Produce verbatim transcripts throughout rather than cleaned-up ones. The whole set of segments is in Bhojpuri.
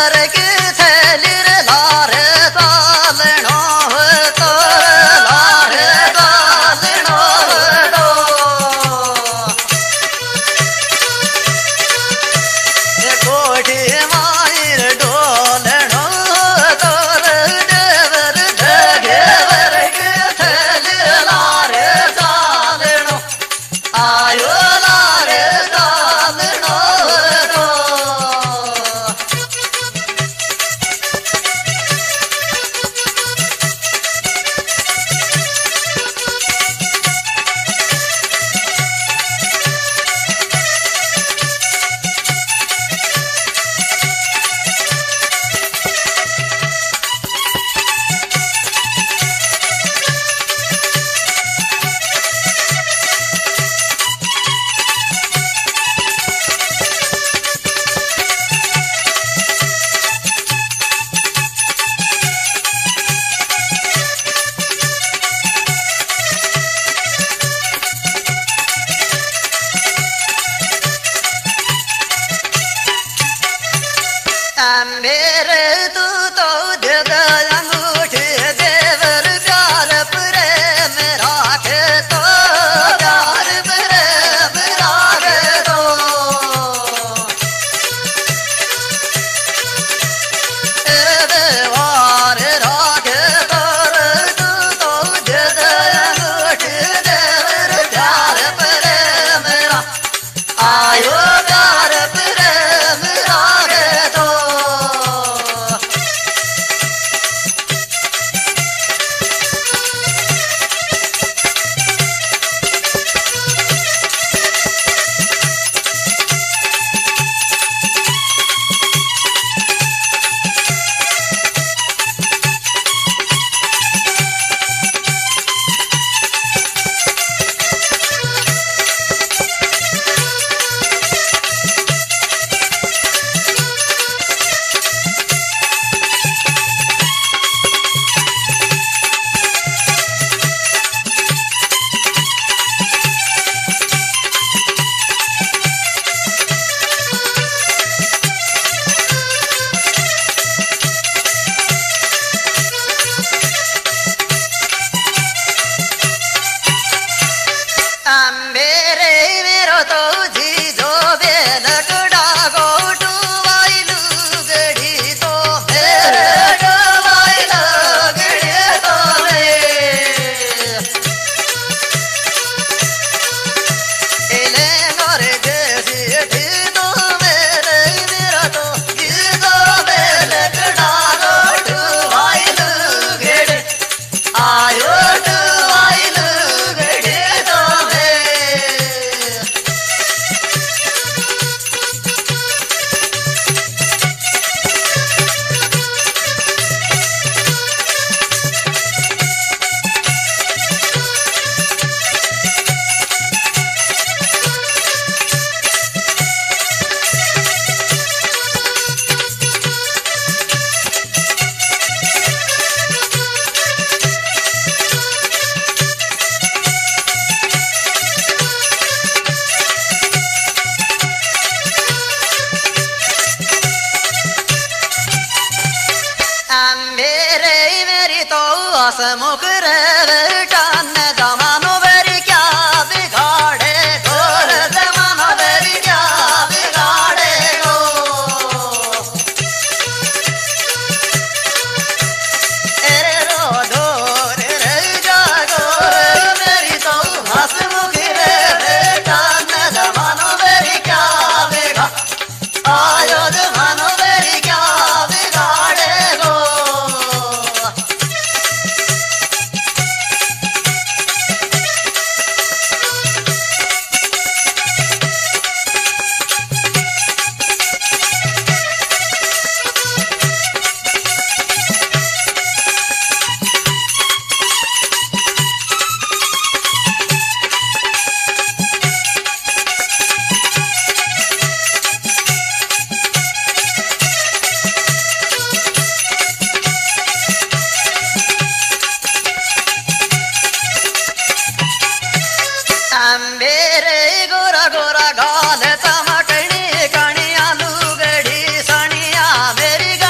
गोरा गोरा गाल चमकणी कणिया लुगड़ी सणिया मेरी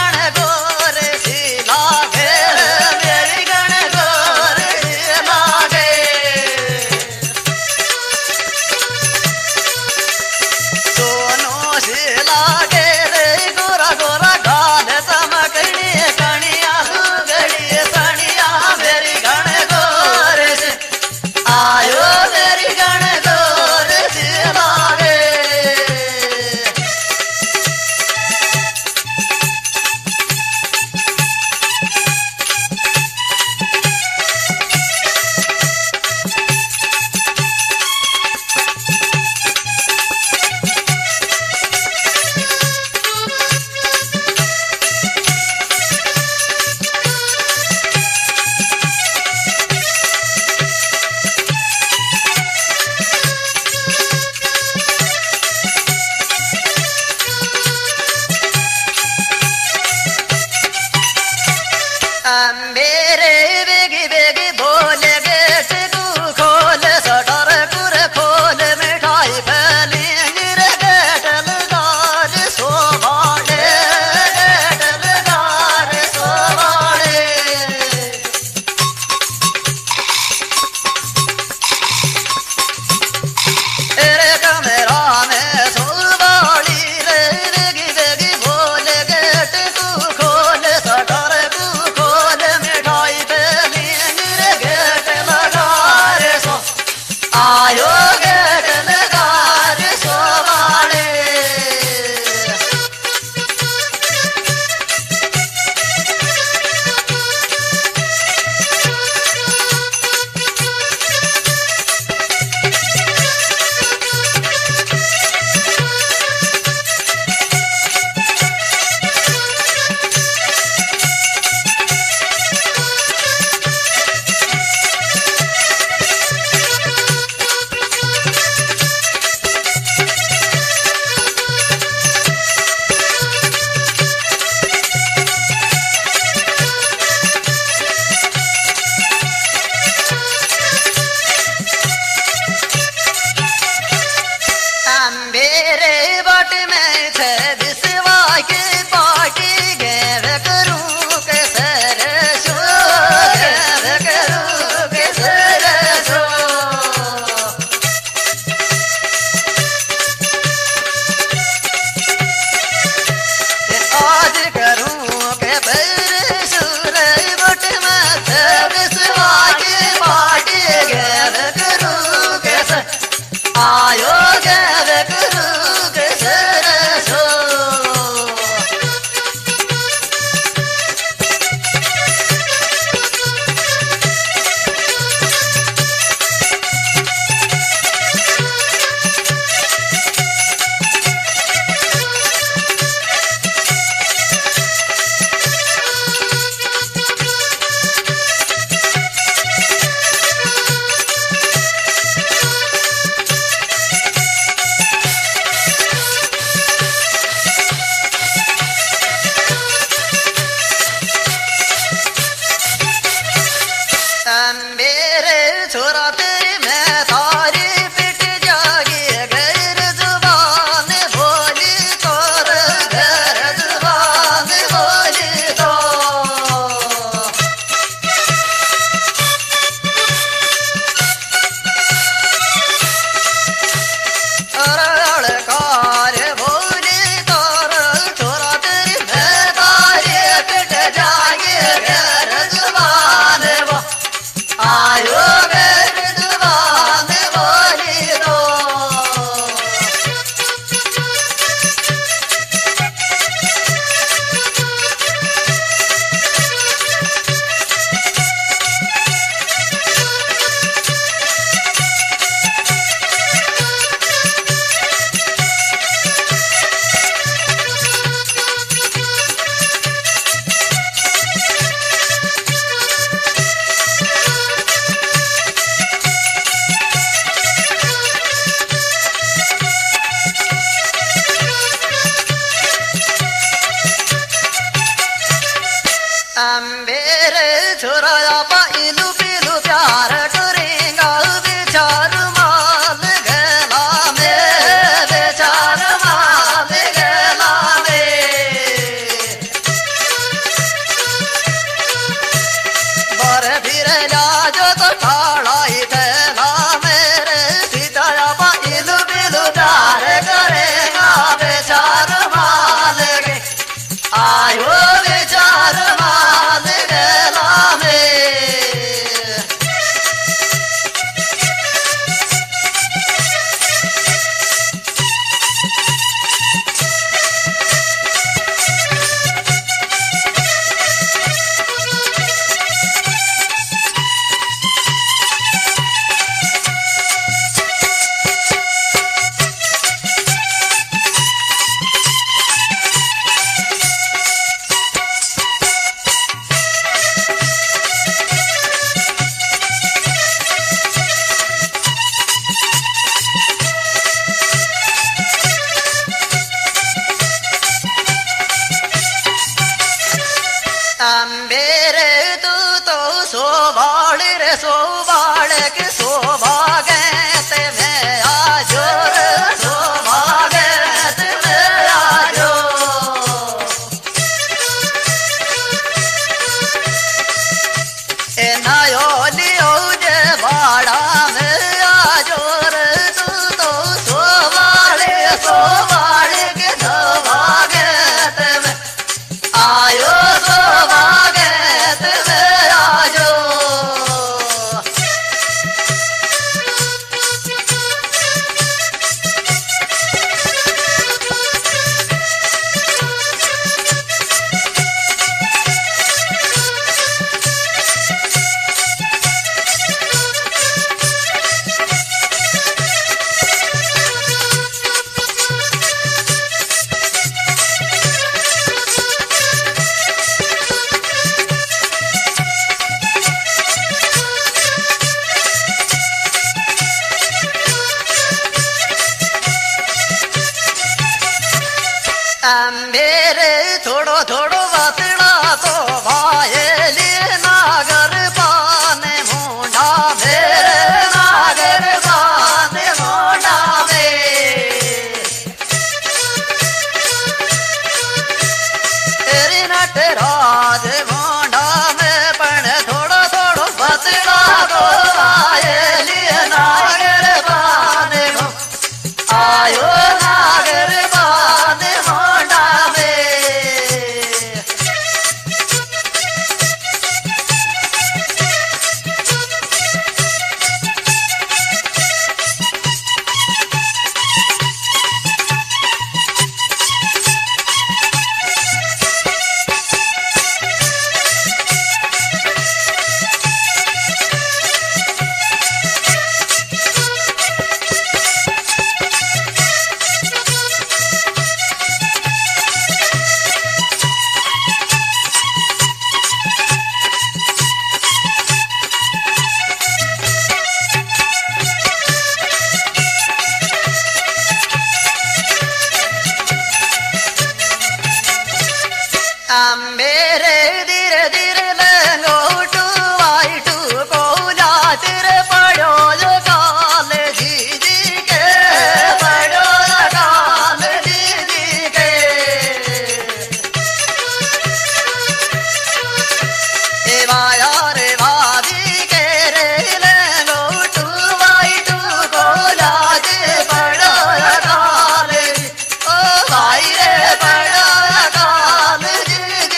आयो मेरे थोड़ो थोड़ो वातड़ा तो भायली नागर पाने मुंडा मेरे नागर पाने मुंडा में तेरी नटराज मुंडा में पण थोड़ो थोड़ो वातड़ा तो भायली नागर पाने आयो नागर पाने मुंडा में मेरे धीरे धीरे लंगोटू वाइटू कोला तेरे पड़ो जो काल जी जी के पड़ो काल जी जी के ए माया रे भाभी के रे लंगोटू वाइटू कोला जे पड़ो काल ओ भाई रे पड़ो काल जी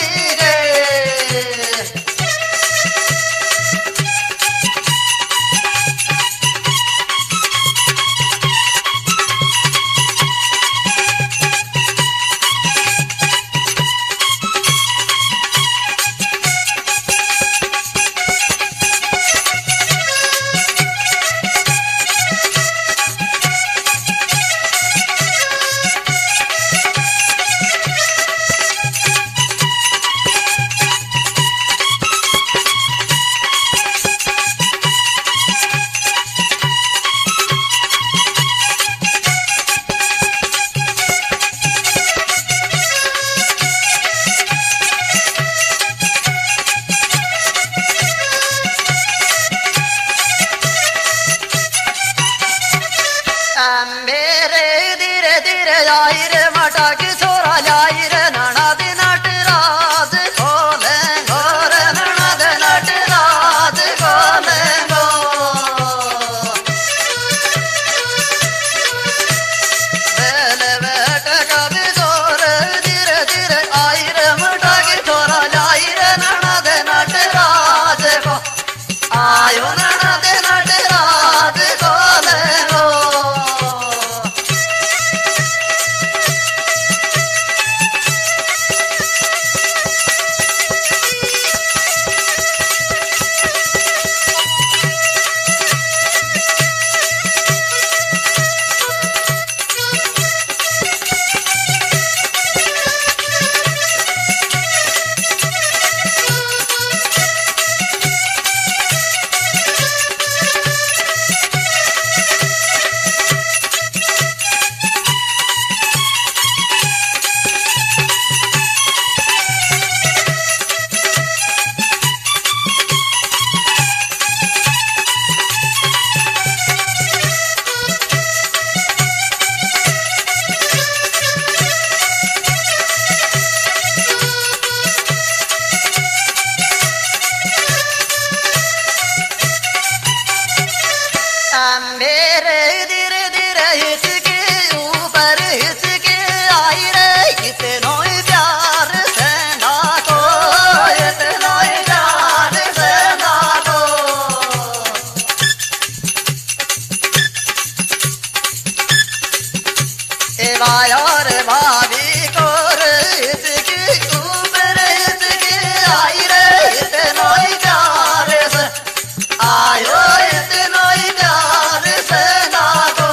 मेरे धीरे धीरे जाई रे माटा की छोरा जाई रे ननद नटराज खोले गोर ननद नटराज खोले गो बेल बेट कभी जोर धीरे धीरे आई रे माटा की छोरा जाई रे ननद नटराज को आयो ननद नटराज खोले गो मेरे धीरे धीरे हिचके ऊपर हिचके आई रे इतना ही प्यार से ना को इतना ही प्यार से ना को ए माया रे भाभी को हिचके ऊपर हिचके आई रे इतना ही प्यार से आयो इतना ही प्यार से ना को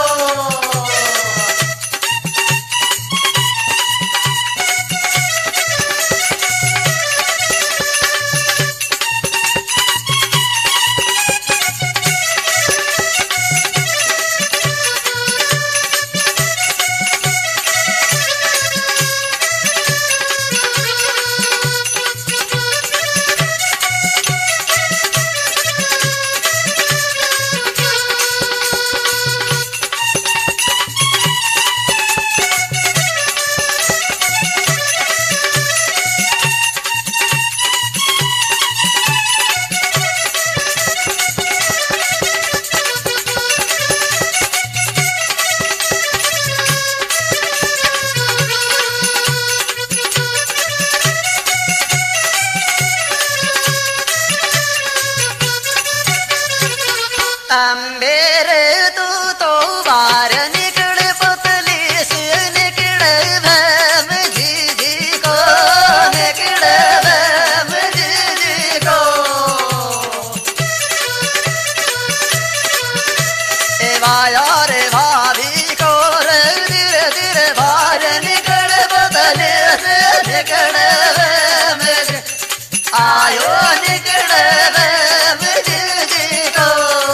मेरे तू तो बार निकले पतली से निकले भैम जी जी को निकले भैम जी जी को ए वाया रे भाभी को रे धीरे धीरे बाहर निकले पतली से निकले भैम जी आयो निकले भैम जी जी को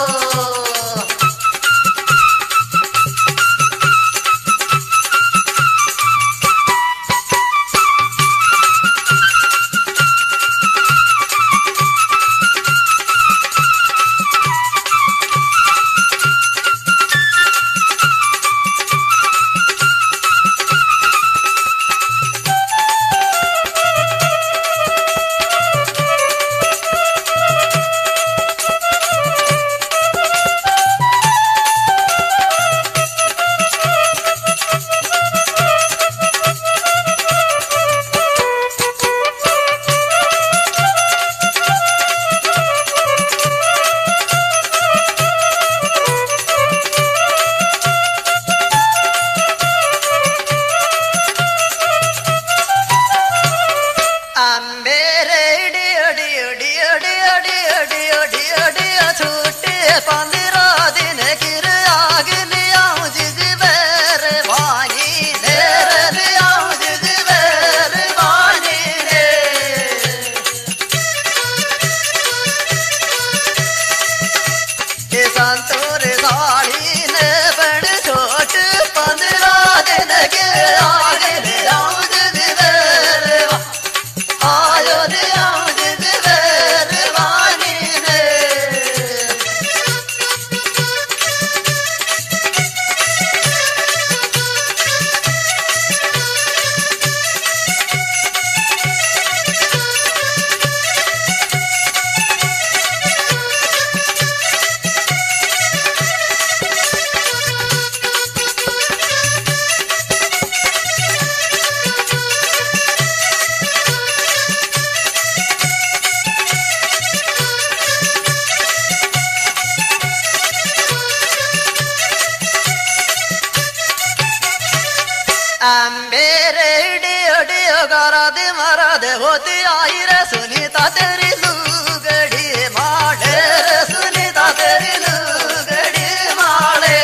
होती आई रे सुनीता तेरी लुगड़ी माड़े रे सुनीता तेरी लुगड़ी माड़े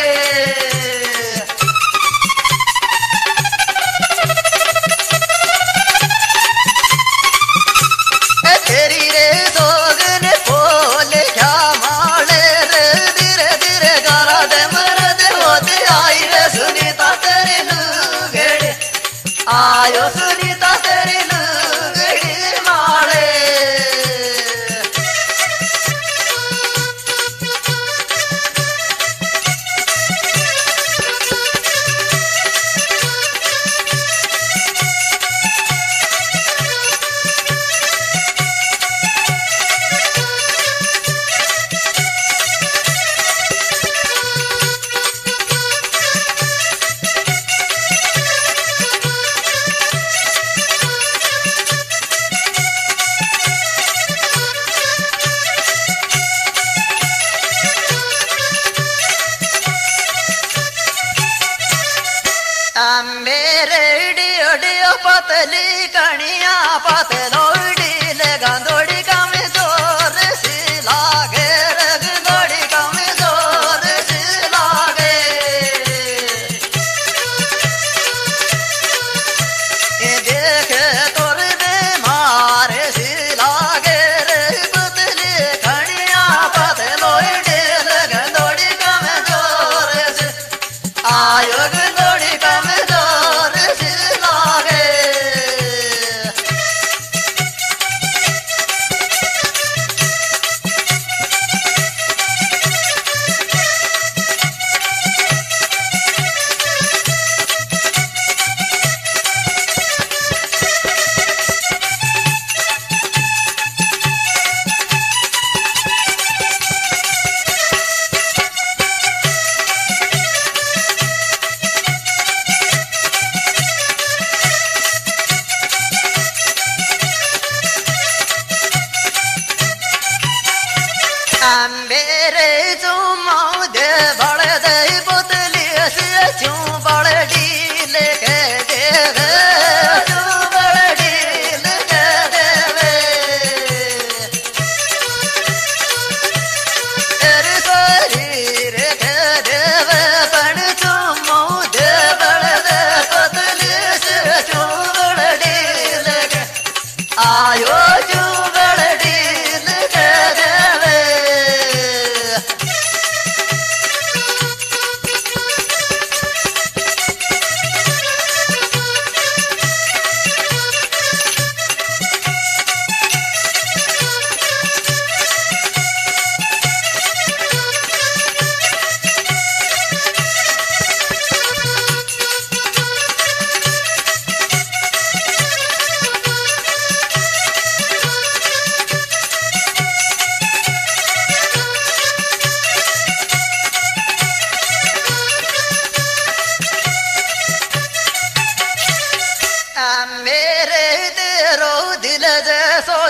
तेरी रे सोगन बोले क्या माड़े रे धीरे धीरे गारा दे मरद होती आई रे सुनीता तेरी लुगड़ी आयो सुनीता तेरी मेरे डियो डियो पतली कणिया पतलोड़ी लगंदोड़ी कम जोर सी लागे रगंदोड़ी कम जोर सी लागे ये देख तोर दे मारे सी लागे रे पतली कणिया पतलोड़ी लगंदोड़ी कम जोर सी आयो गंदोड़ी कम जोर सी लागे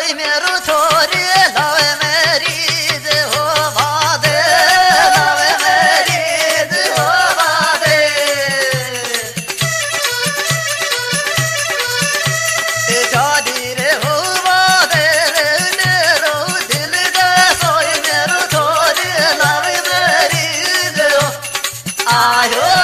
सोई मेरो छोरी लावे मेरी जे हो बादे लावे मेरी जे हो बादे ए जादी रे हो बादे रे मेरो दिल दे सोई मेरो छोरी लावे मेरी जे हो आयो